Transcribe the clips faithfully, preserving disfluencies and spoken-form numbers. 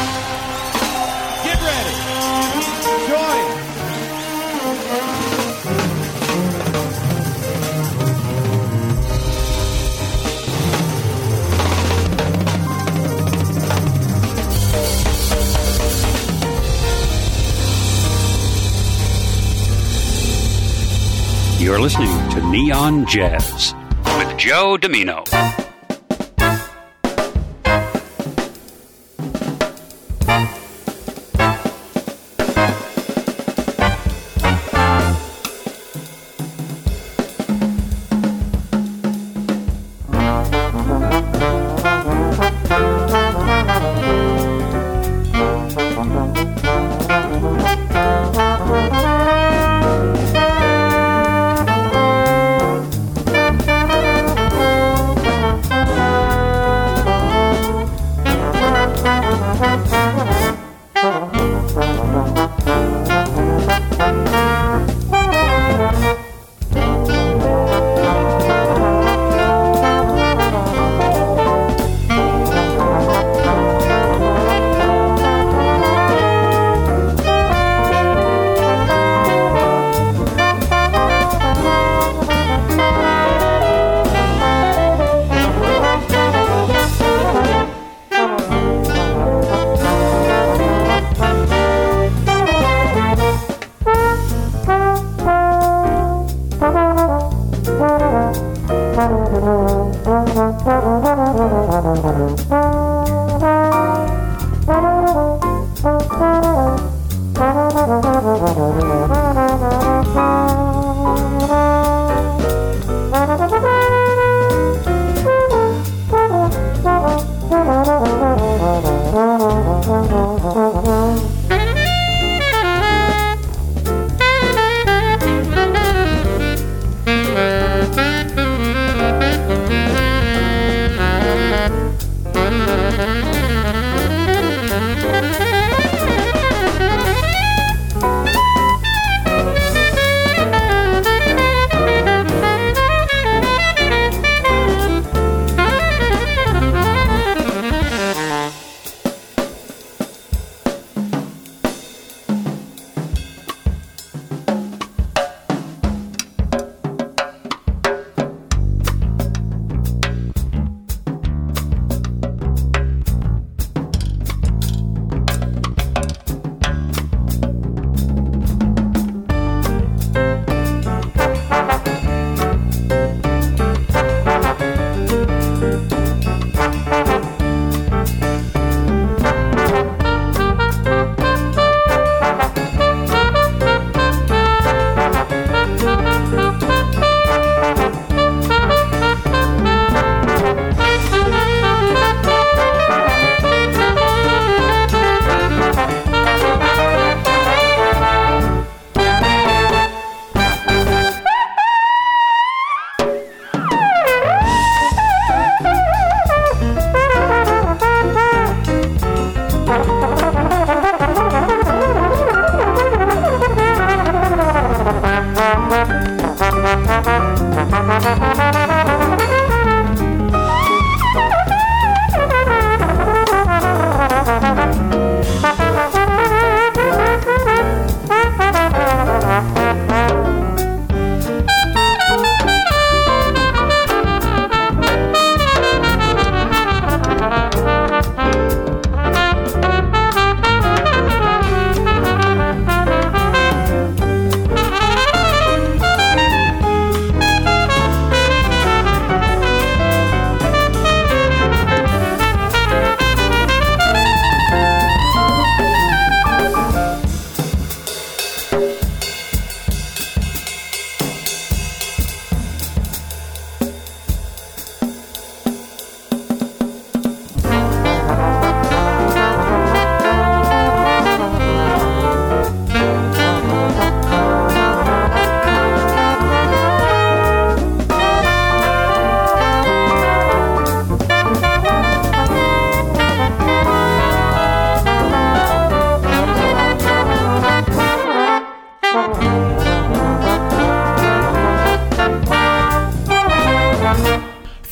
Get ready. Join. You're listening to Neon Jazz with Joe Domino.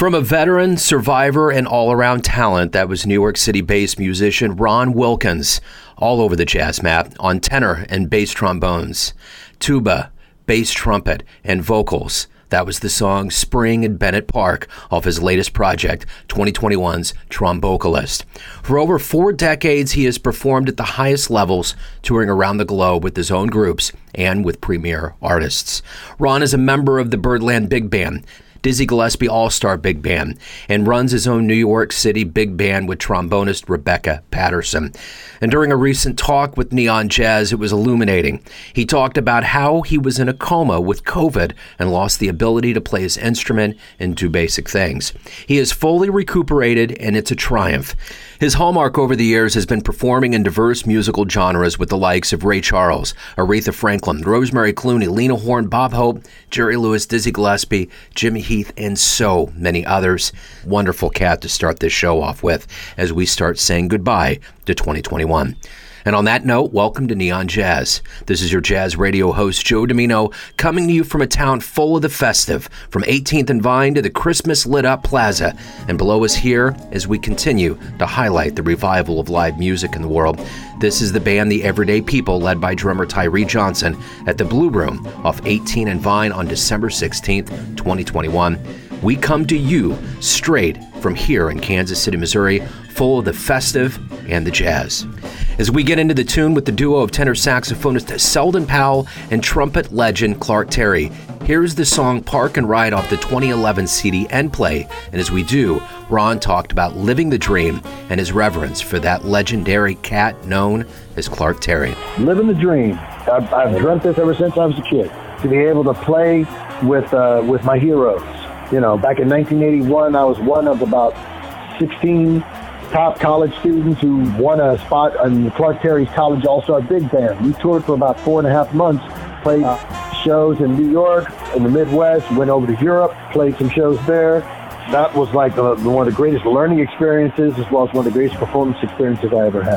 From a veteran, survivor, and all-around talent, that was New York City-based musician Ron Wilkins, all over the jazz map on tenor and bass trombones, tuba, bass trumpet, and vocals. That was the song Spring in Bennett Park off his latest project, twenty twenty-one's Trombocalist. For over four decades, he has performed at the highest levels, touring around the globe with his own groups and with premier artists. Ron is a member of the Birdland Big Band, Dizzy Gillespie All-Star Big Band, and runs his own New York City big band with trombonist Rebecca Patterson. And during a recent talk with Neon Jazz, it was illuminating. He talked about how he was in a coma with COVID and lost the ability to play his instrument and do basic things. He is fully recuperated, and it's a triumph. His hallmark over the years has been performing in diverse musical genres with the likes of Ray Charles, Aretha Franklin, Rosemary Clooney, Lena Horne, Bob Hope, Jerry Lewis, Dizzy Gillespie, Jimmy Heath, and so many others. Wonderful cat to start this show off with as we start saying goodbye to twenty twenty-one. And on that note, welcome to Neon Jazz. This is your jazz radio host, Joe Domino, coming to you from a town full of the festive, from eighteenth and Vine to the Christmas lit-up plaza. And below us here, as we continue to highlight the revival of live music in the world, this is the band The Everyday People, led by drummer Tyree Johnson at the Blue Room off eighteenth and Vine on December sixteenth, twenty twenty-one. We come to you straight from here in Kansas City, Missouri, full of the festive and the jazz. As we get into the tune with the duo of tenor saxophonist Selden Powell and trumpet legend Clark Terry, here's the song Park and Ride off the twenty eleven C D End Play. And as we do, Ron talked about living the dream and his reverence for that legendary cat known as Clark Terry. Living the dream. I've, I've dreamt this ever since I was a kid, to be able to play with uh, with my heroes. You know, back in nineteen eighty-one, I was one of about sixteen top college students who won a spot on Clark Terry's College All-Star Big Band. We toured for about four and a half months, played shows in New York, in the Midwest, went over to Europe, played some shows there. That was like the, one of the greatest learning experiences, as well as one of the greatest performance experiences I ever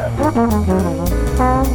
had.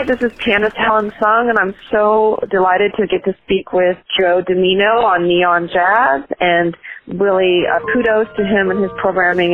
This is pianist Helen Sung, and I'm so delighted to get to speak with Joe Dimino on Neon Jazz, and really uh, kudos to him and his programming.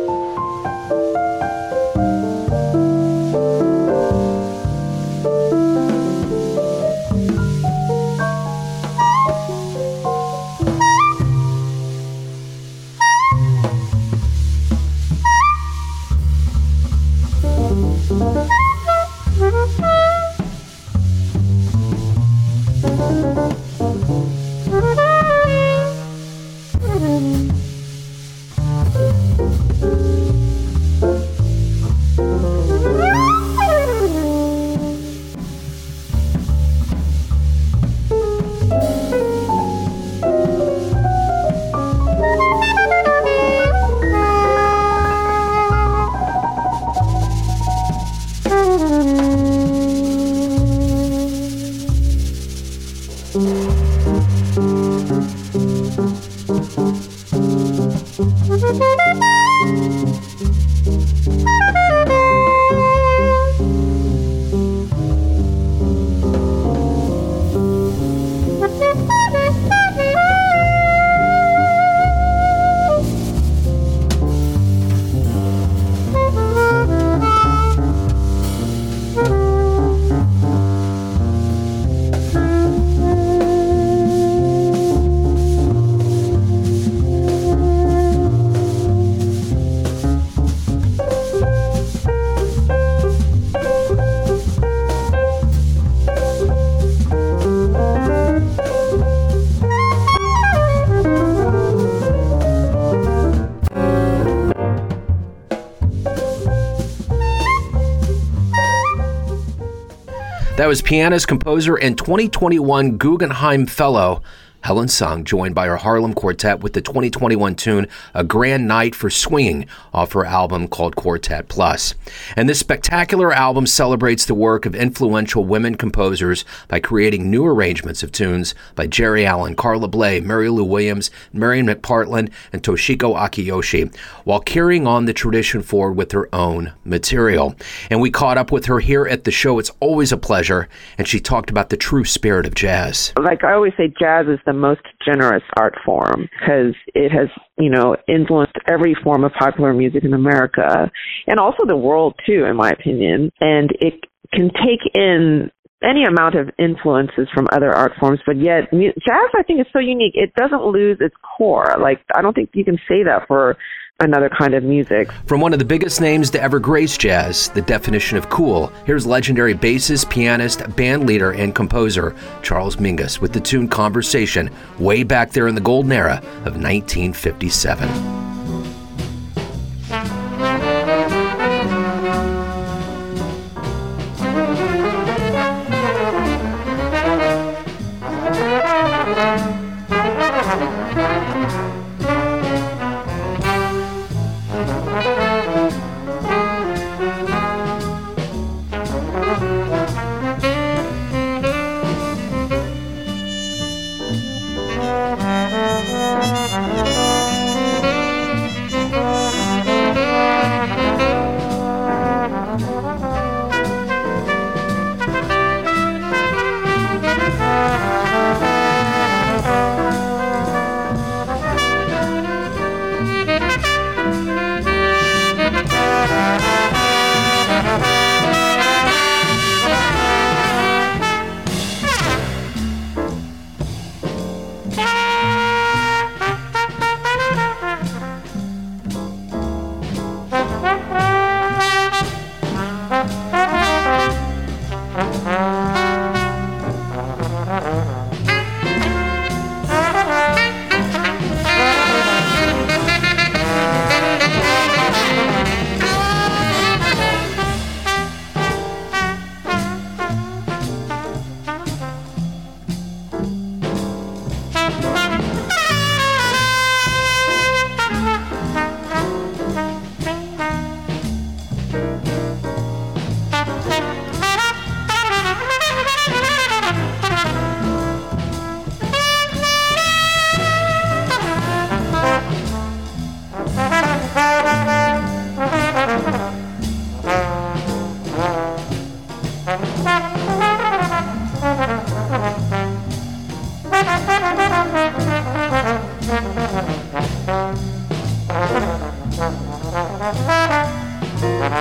That was pianist, composer, and twenty twenty-one Guggenheim Fellow Helen Sung, joined by her Harlem Quartet with the twenty twenty-one tune A Grand Night for Swinging off her album called Quartet Plus. And this spectacular album celebrates the work of influential women composers by creating new arrangements of tunes by Jerry Allen, Carla Bley, Mary Lou Williams, Marion McPartland, and Toshiko Akiyoshi, while carrying on the tradition forward with her own material. And we caught up with her here at the show. It's always a pleasure. And she talked about the true spirit of jazz. Like I always say, jazz is the most generous art form because it has, you know, influenced every form of popular music in America and also the world too, in my opinion. And it can take in any amount of influences from other art forms, but yet mu- jazz, I think, is so unique. It doesn't lose its core. Like, I don't think you can say that for another kind of music. From one of the biggest names to ever grace jazz, the definition of cool, here's legendary bassist, pianist, band leader, and composer Charles Mingus with the tune Conversation, way back there in the golden era of nineteen fifty-seven.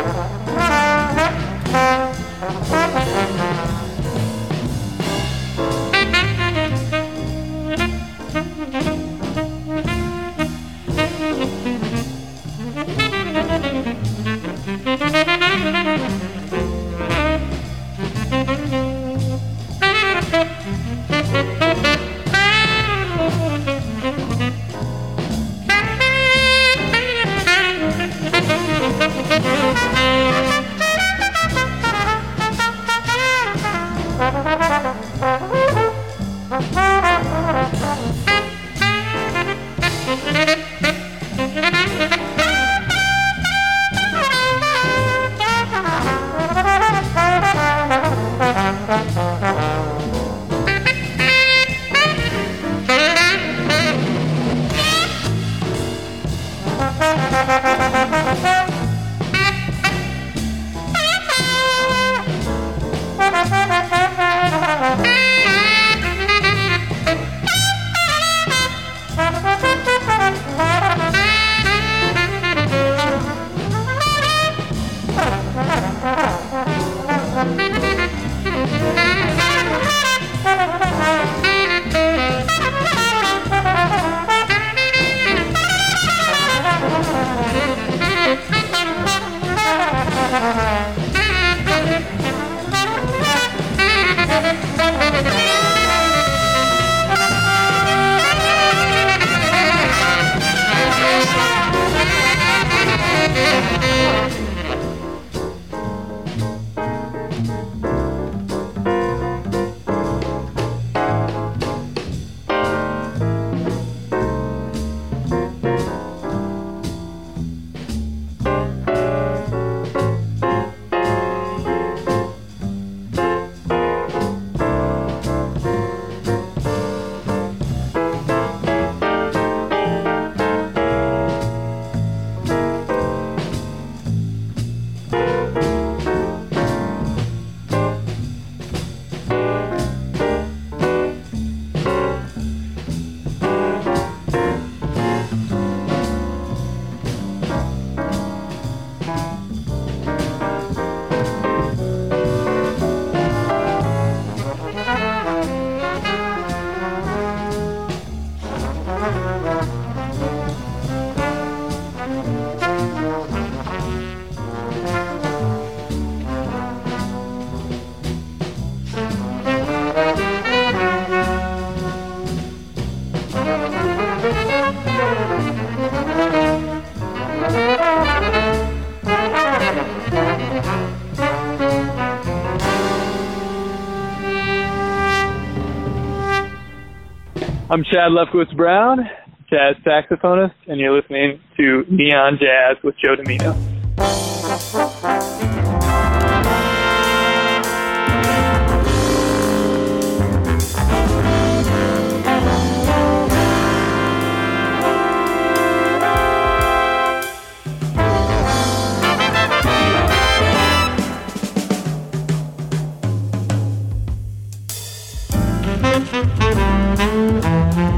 I'm Chad Lefkowitz Brown, jazz saxophonist, and you're listening to Neon Jazz with Joe Domino.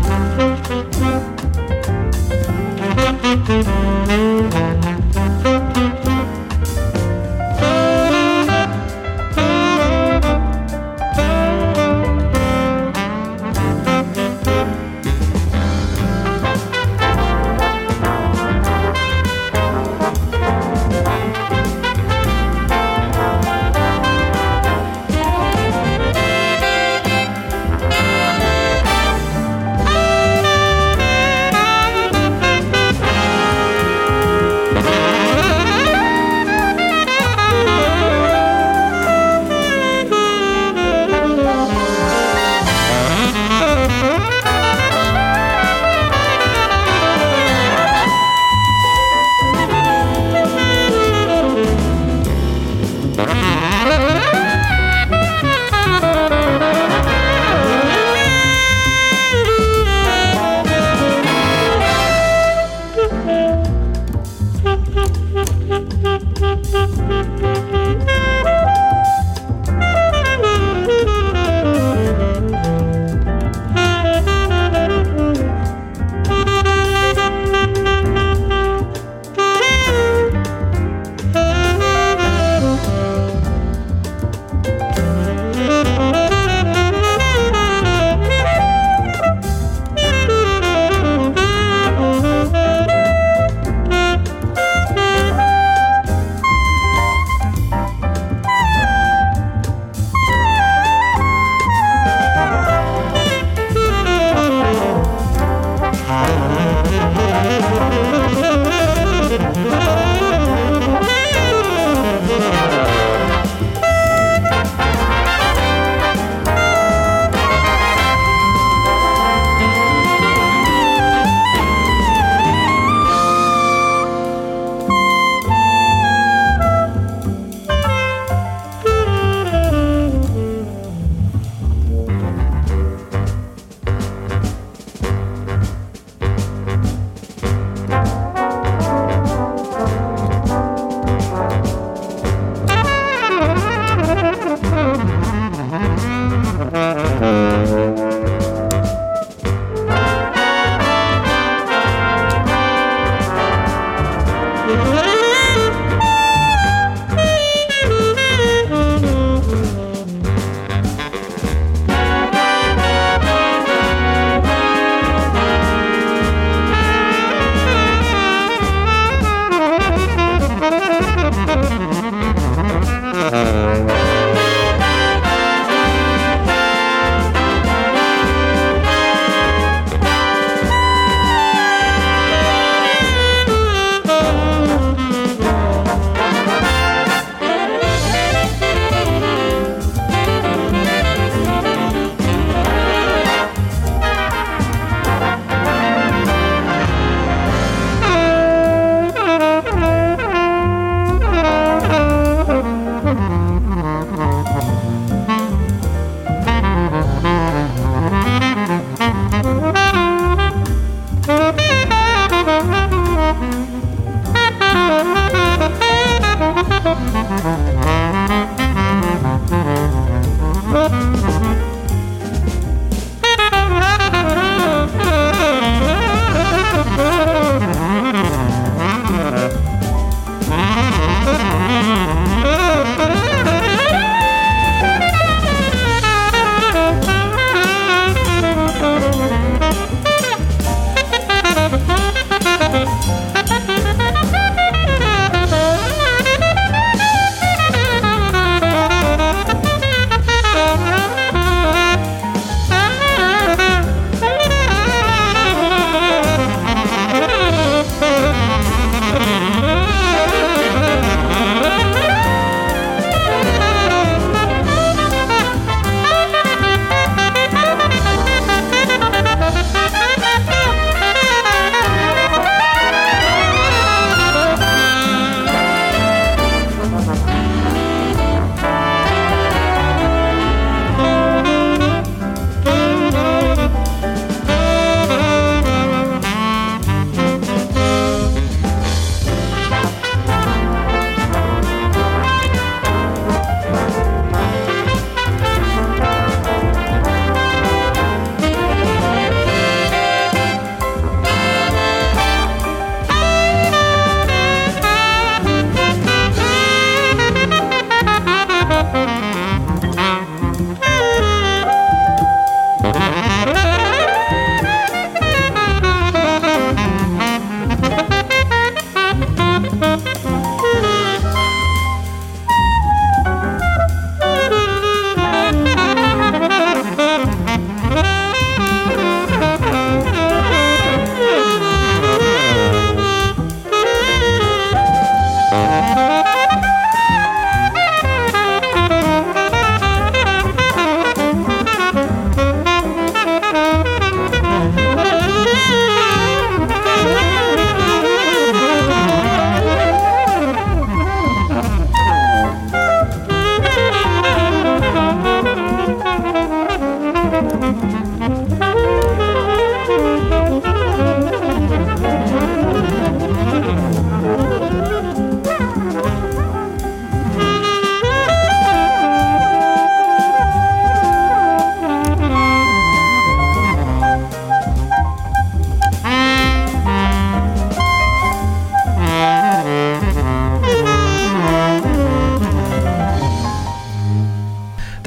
Thank you.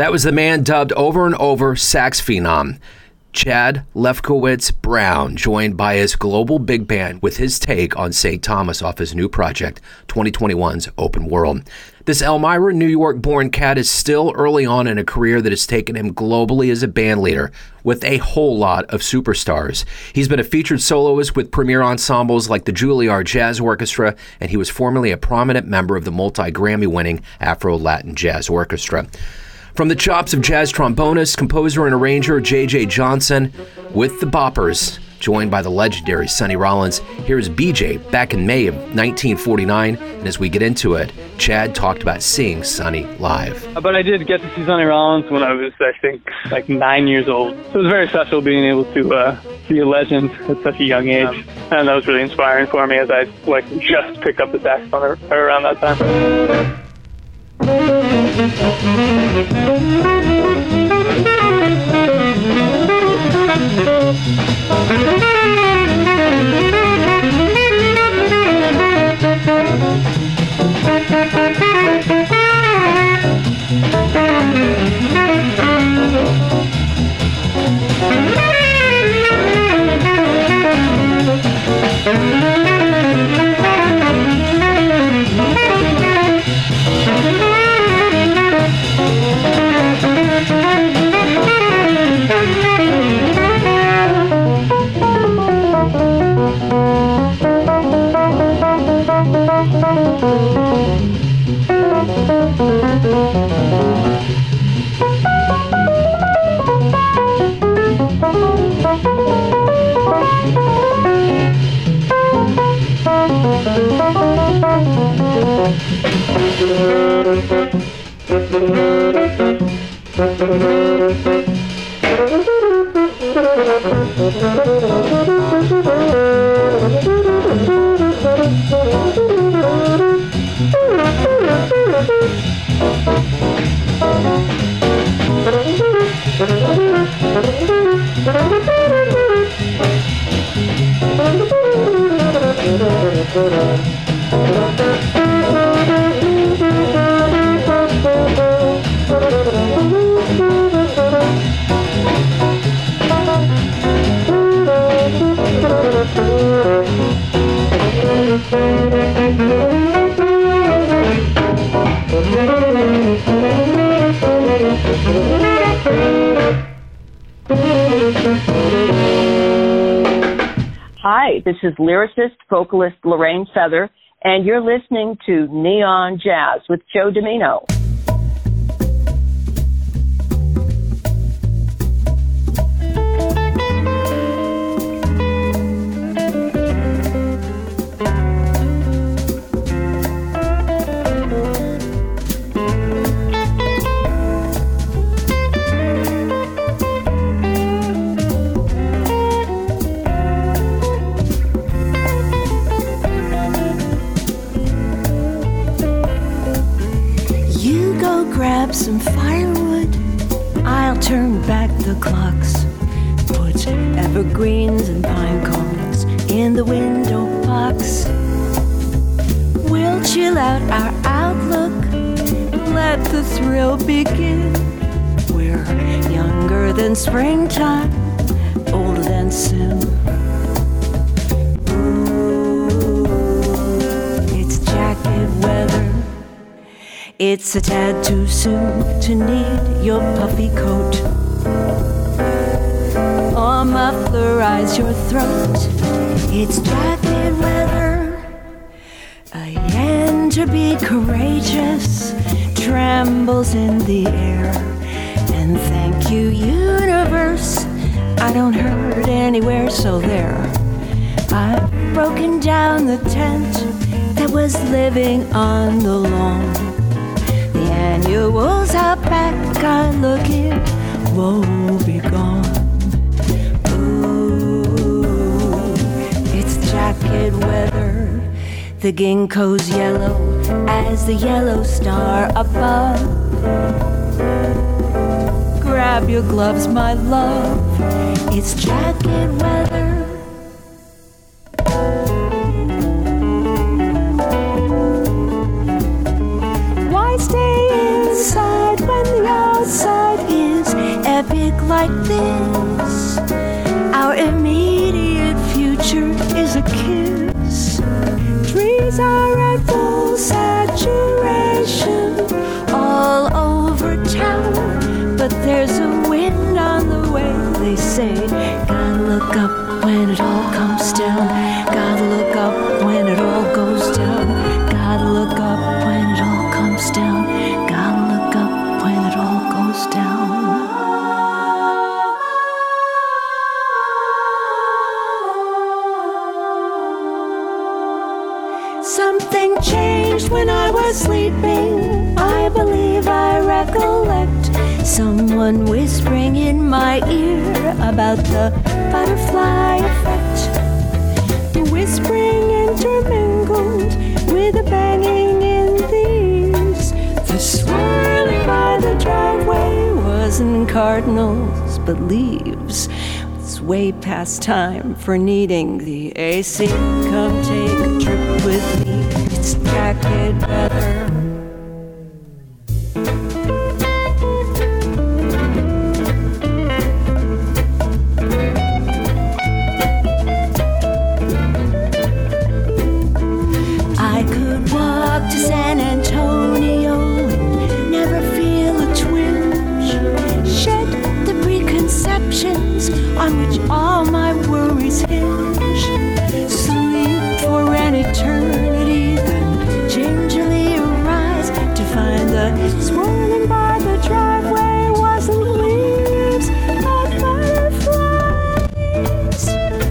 That was the man dubbed over and over sax phenom, Chad Lefkowitz Brown, joined by his global big band with his take on Saint Thomas off his new project, twenty twenty-one's Open World. This Elmira, New York-born cat is still early on in a career that has taken him globally as a band leader with a whole lot of superstars. He's been a featured soloist with premier ensembles like the Juilliard Jazz Orchestra, and he was formerly a prominent member of the multi-Grammy-winning Afro-Latin Jazz Orchestra. From the chops of jazz trombonist, composer, and arranger J J Johnson with the Boppers, joined by the legendary Sonny Rollins, here's B J back in May of nineteen forty-nine, and as we get into it, Chad talked about seeing Sonny live. But I did get to see Sonny Rollins when I was, I think, like nine years old. So it was very special being able to uh, see a legend at such a young age, um, and that was really inspiring for me as I like just picked up the saxophone around that time. Hi, this is lyricist, vocalist Lorraine Feather, and you're listening to Neon Jazz with Joe Domino. Grab some firewood, I'll turn back the clocks, put evergreens and pine cones in the window box. We'll chill out our outlook, let the thrill begin. We're younger than springtime, older than sin. Ooh, it's jacket weather. It's a tad too soon to need your puffy coat. Or mufflerize your throat. It's jacket weather. A yen to be courageous trembles in the air. And thank you, universe, I don't hurt anywhere, so there. I've broken down the tent that was living on the lawn. Annuals out back are looking, woe be gone. Ooh, it's jacket weather. The ginkgo's yellow as the yellow star above. Grab your gloves, my love. It's jacket weather. Why stay inside when the outside trees. Trees are at full saturation all over town, but there's a wind on the way, they say. Gotta look up when it all comes down. Gotta look up when it all goes down. Gotta look up when it all comes down. Gotta look up when it all goes down. Something changed when I was sleeping. I believe I recollect someone whispering in my ear about the butterfly effect. The whispering intermingled with the banging in the ears. The swirling by the driveway wasn't cardinals but leaves. It's way past time for needing the A C. Come take a trip with me. It's jacket weather. I could walk to San Antonio and never feel a twinge. Shed the preconceptions on which all my worries hinge. Sleep for an eternity, then gingerly arise to find the swirling by the driveway wasn't leaves but butterflies.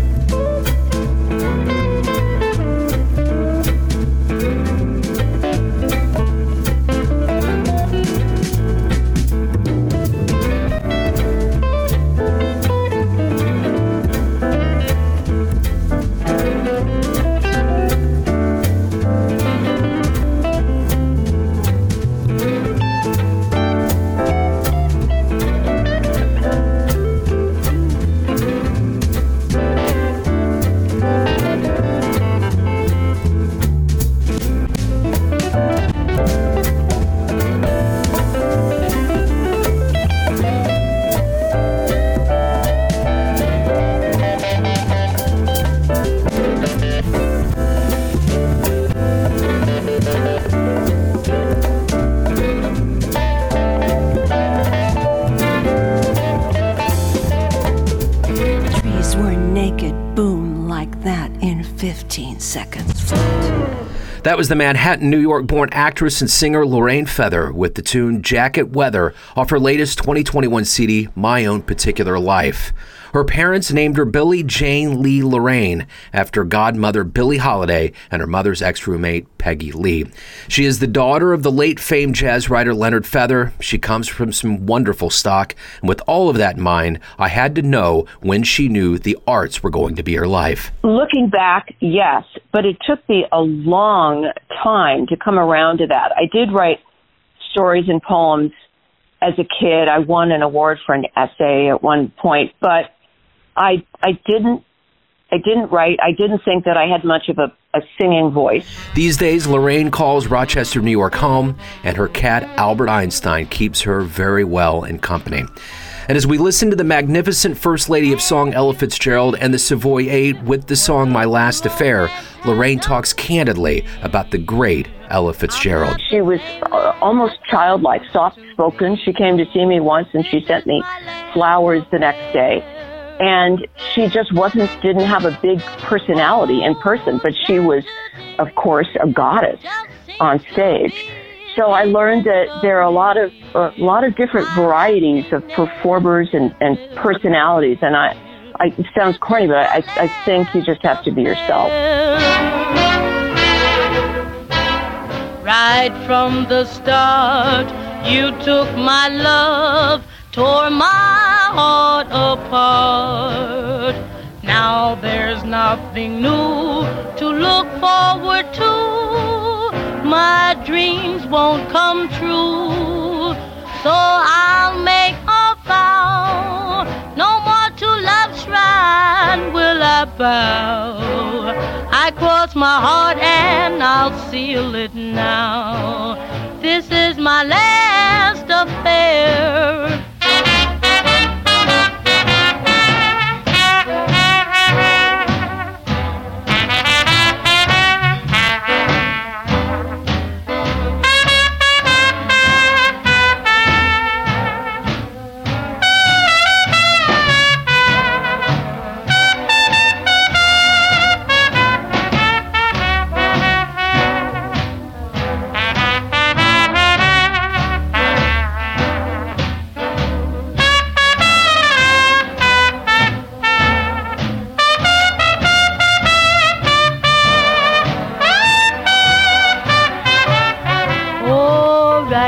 Trees were naked, boom, like that in fifteen seconds flat. That was the Manhattan, New York-born actress and singer Lorraine Feather with the tune Jacket Weather off her latest twenty twenty-one C D, My Own Particular Life. Her parents named her Billie Jane Lee Lorraine after godmother Billie Holiday and her mother's ex-roommate Peggy Lee. She is the daughter of the late famed jazz writer Leonard Feather. She comes from some wonderful stock, and with all of that in mind, I had to know when she knew the arts were going to be her life. Looking back, yes, but it took me a long time to come around to that. I did write stories and poems as a kid. I won an award for an essay at one point, but I I didn't I didn't write. I didn't think that I had much of a, a singing voice. These days, Lorraine calls Rochester, New York home, and her cat Albert Einstein keeps her very well in company. And as we listen to the magnificent First Lady of Song Ella Fitzgerald and the Savoy Eight with the song My Last Affair, Lorraine talks candidly about the great Ella Fitzgerald. She was uh, almost childlike, soft-spoken. She came to see me once and she sent me flowers the next day. And she just wasn't, didn't have a big personality in person, but she was, of course, a goddess on stage. So I learned that there are a lot of a lot of different varieties of performers and, and personalities. And I, I, it sounds corny, but I, I think you just have to be yourself. Right from the start, you took my love, tore my heart apart. Now there's nothing new to look forward to. My dreams won't come true, so I'll make a vow. No more to love's shrine will I bow. I cross my heart and I'll seal it now. This is my last affair.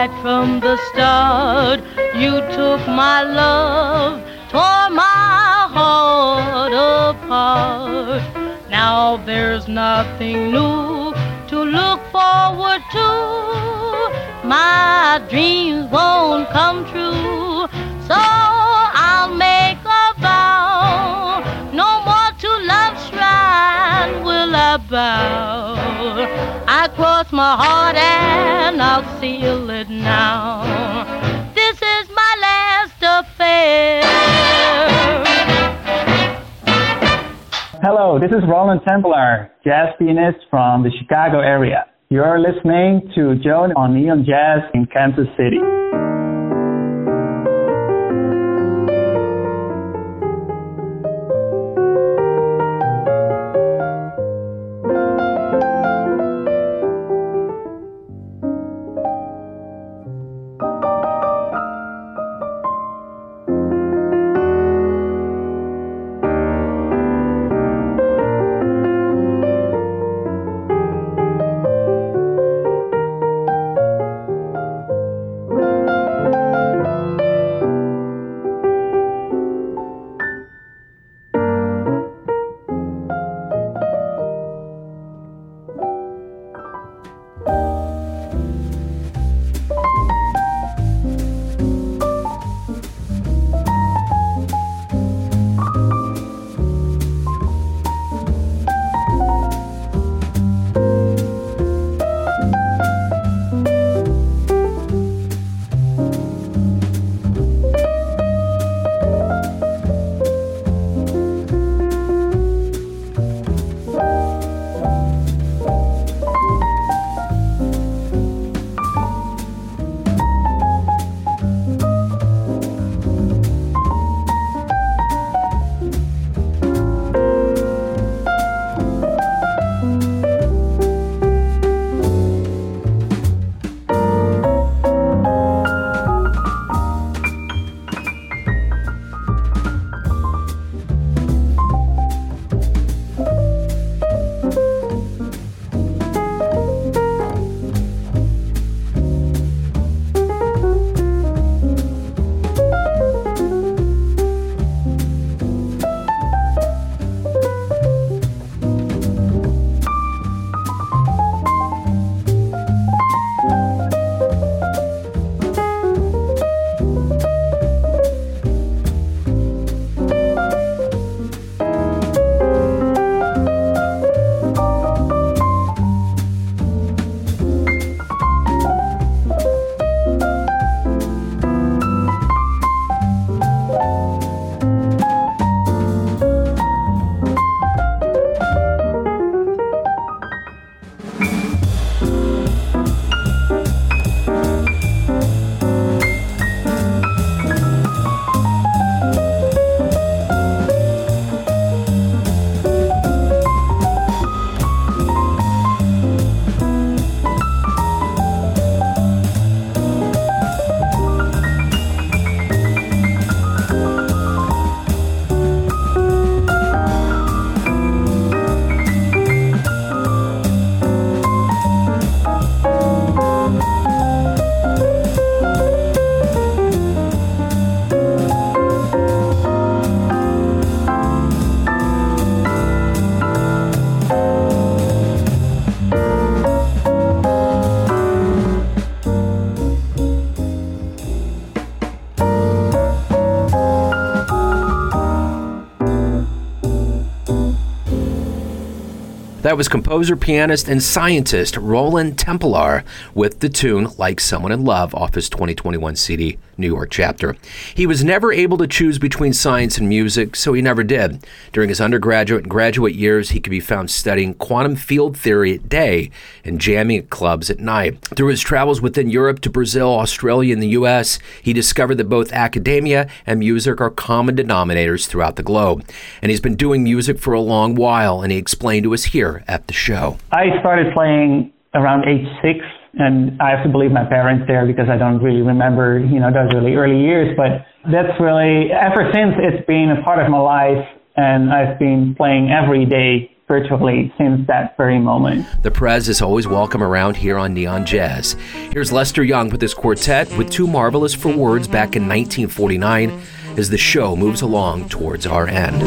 right from the start. You took my love, tore my heart apart. Now there's nothing new to look forward to. My dreams won't come true, so I'll make a vow. No more to love's shrine will I bow. I cross my heart and I'll seal it now. This is my last affair. Hello, this is Roland Templar, jazz pianist from the Chicago area. You're listening to Joe on Neon Jazz in Kansas City. That was composer, pianist, and scientist Roland Templar with the tune Like Someone in Love off his twenty twenty-one C D, New York chapter. He was never able to choose between science and music, so he never did. During his undergraduate and graduate years, he could be found studying quantum field theory at day and jamming at clubs at night. Through his travels within Europe to Brazil, Australia, and the U S, he discovered that both academia and music are common denominators throughout the globe. And he's been doing music for a long while, and he explained to us here at the show. I started playing around age six, and I have to believe my parents there because I don't really remember, you know, those really early years. But that's really, ever since, it's been a part of my life, and I've been playing every day, spiritually since that very moment. The Prez is always welcome around here on Neon Jazz. Here's Lester Young with his quartet with Too Marvelous for Words back in nineteen forty-nine as the show moves along towards our end.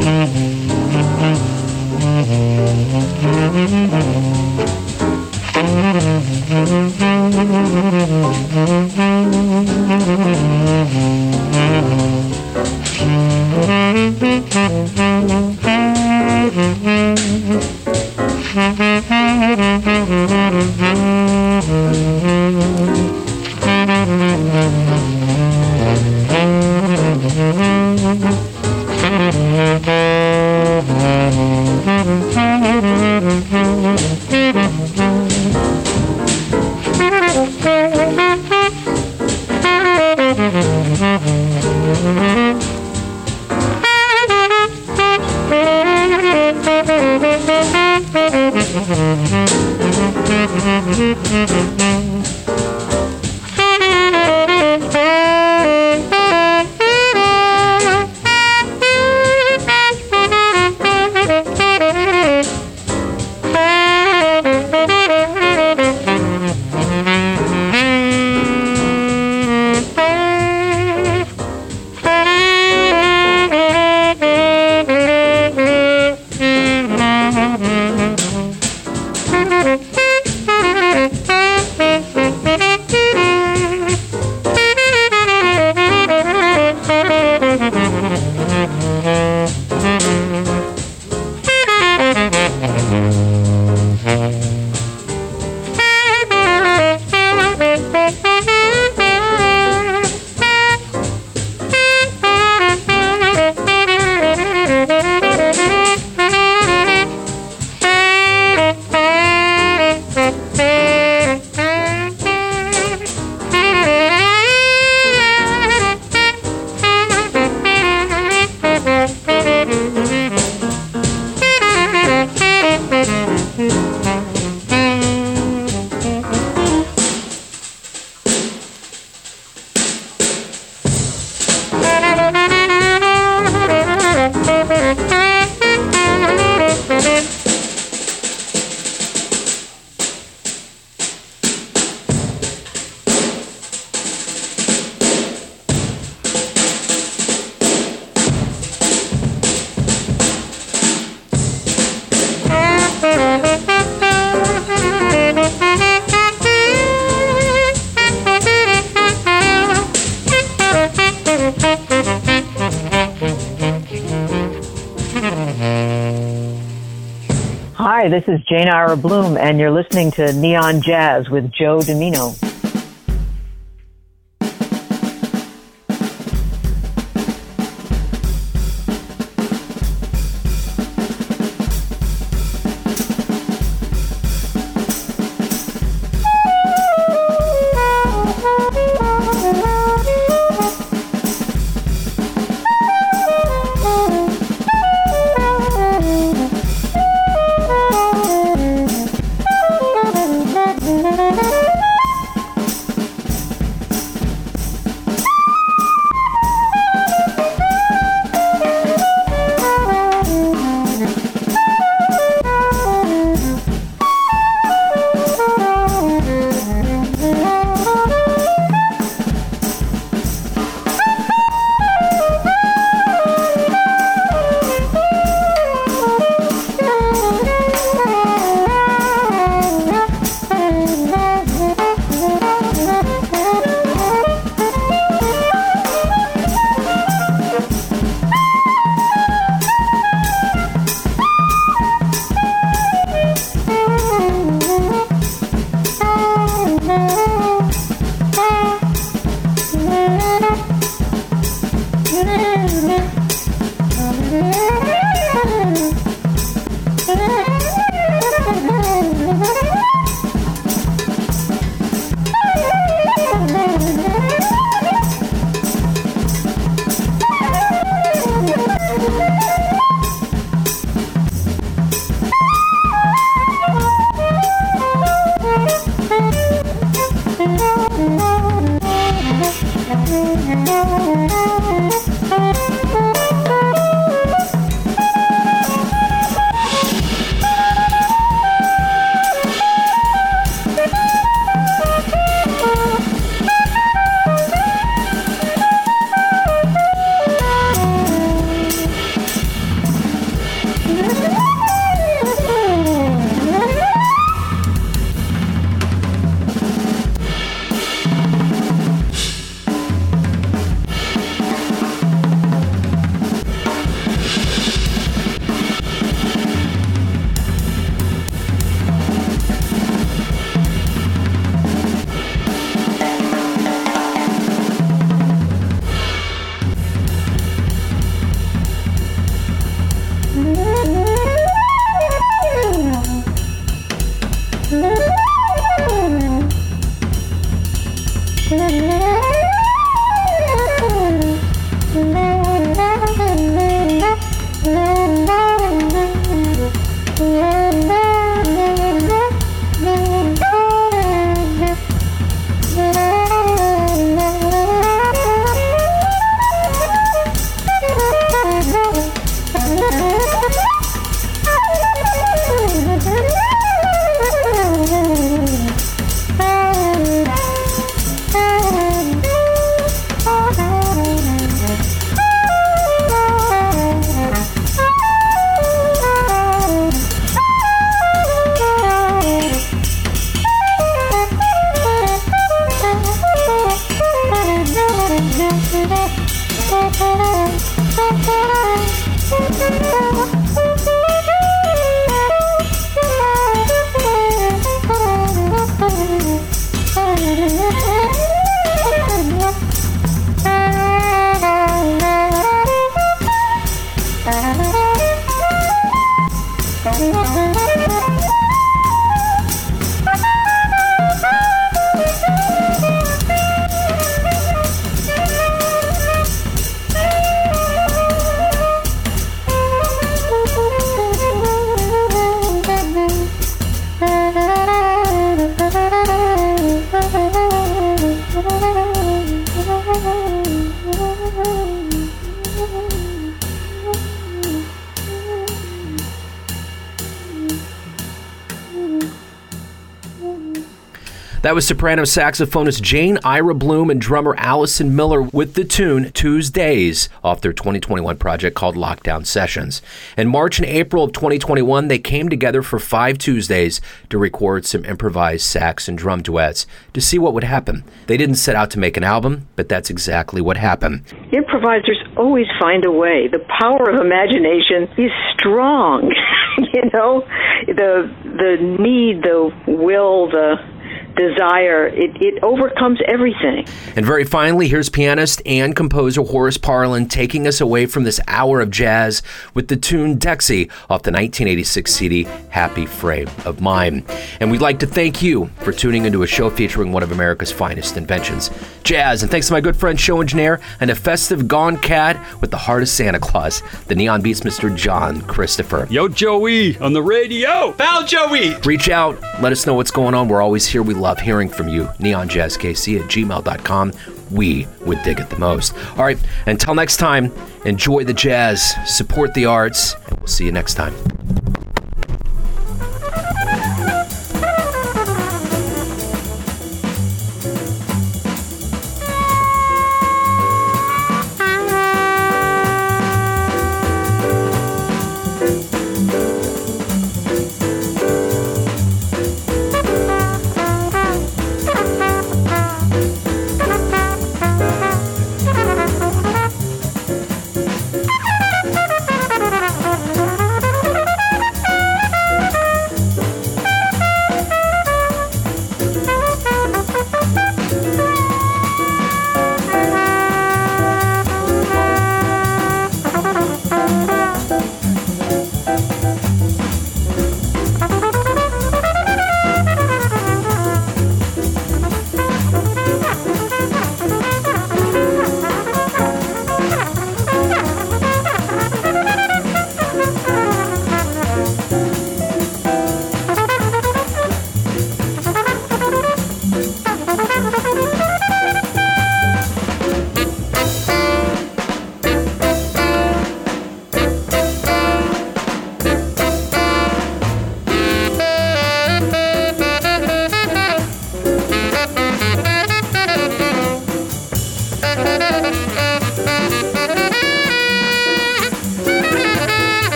Hi, this is Jane Ira Bloom, and you're listening to Neon Jazz with Joe Domino. That was soprano saxophonist Jane Ira Bloom and drummer Allison Miller with the tune Tuesdays off their twenty twenty-one project called Lockdown Sessions. In March and April of twenty twenty-one, they came together for five Tuesdays to record some improvised sax and drum duets to see what would happen. They didn't set out to make an album, but that's exactly what happened. Improvisers always find a way. The power of imagination is strong. You know, the the need, the will, the desire, it, it overcomes everything. And very finally, here's pianist and composer Horace Parlan taking us away from this hour of jazz with the tune Dexy off the nineteen eighty-six C D Happy Frame of Mind. And we'd like to thank you for tuning into a show featuring one of America's finest inventions, jazz. And thanks to my good friend, show engineer, and a festive gone cat with the heart of Santa Claus, the Neon Beats Mister John Christopher. Yo, Joey, on the radio. Pal Joey. Reach out. Let us know what's going on. We're always here. We love hearing from you. neon jazz k c at gmail dot com. We would dig it the most. All right, until next time, enjoy the jazz, support the arts, and we'll see you next time.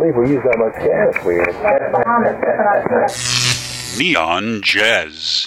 believe we use that much gas. We Neon Jazz.